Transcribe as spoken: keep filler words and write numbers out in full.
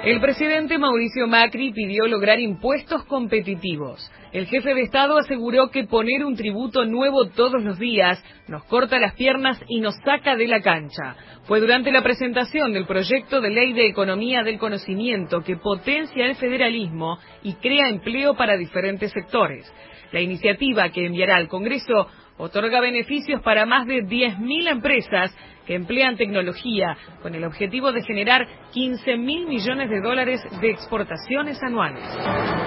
El presidente Mauricio Macri pidió lograr impuestos competitivos. El jefe de Estado aseguró que poner un tributo nuevo todos los días nos corta las piernas y nos saca de la cancha. Fue durante la presentación del proyecto de ley de economía del conocimiento que potencia el federalismo y crea empleo para diferentes sectores. La iniciativa que enviará al Congreso otorga beneficios para más de diez mil empresas que emplean tecnología con el objetivo de generar quince mil millones de dólares de exportaciones anuales.